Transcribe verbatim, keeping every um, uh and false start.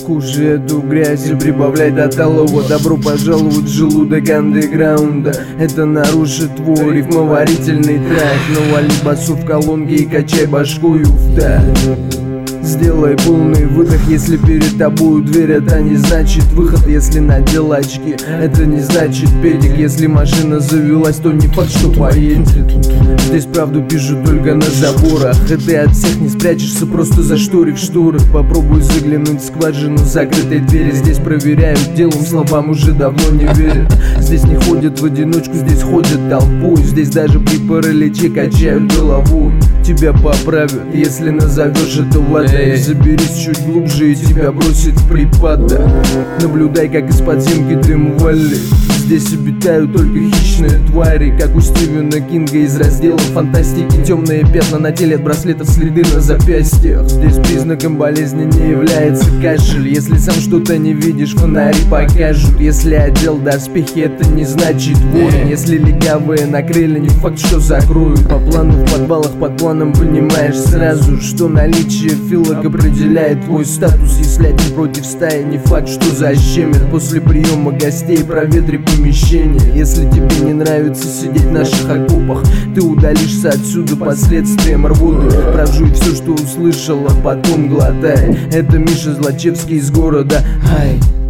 Кушай эту грязь и прибавляй до талого. Добро пожаловать в желудок андеграунда. Это нарушит твой рифмоварительный трек. Навали басу в колонке и качай башкою вдаль. Сделай полный выдох, если перед тобой дверь, это не значит выход. Если надел очки, это не значит педик. Если машина завелась, то не факт, что поедет. Здесь правду пишут только на заборах, и ты от всех не спрячешься, просто зашторив шторы. Попробуй заглянуть в скважину закрытой двери. Здесь проверяют делом, словам уже давно не верят. Здесь не ходят в одиночку, здесь ходят толпой. Здесь даже при параличе качают головой. Тебя поправят, если назовешь это ладно. Заберись чуть глубже и тебя бросит в припадок. Наблюдай, как из подземки дым валит. Здесь обитают только хищные твари, как у Стивена Кинга из раздела фантастики. Темные пятна на теле от браслетов, следы на запястьях. Здесь признаком болезни не является кашель. Если сам что-то не видишь, фонари покажут. Если одел доспехи, это не значит воин. Если легавые накрыли, не факт, что закроют. По плану в подвалах, под планом понимаешь сразу, что наличие филок определяет твой статус. Если один против стаи, не факт, что защемят. После приема гостей проветри помещение. Если тебе не нравится сидеть в наших окопах, ты удалишься отсюда последствием рвоты. Прожуй все, что услышал, а потом глотай. Это Миша Злачевский из города Ай.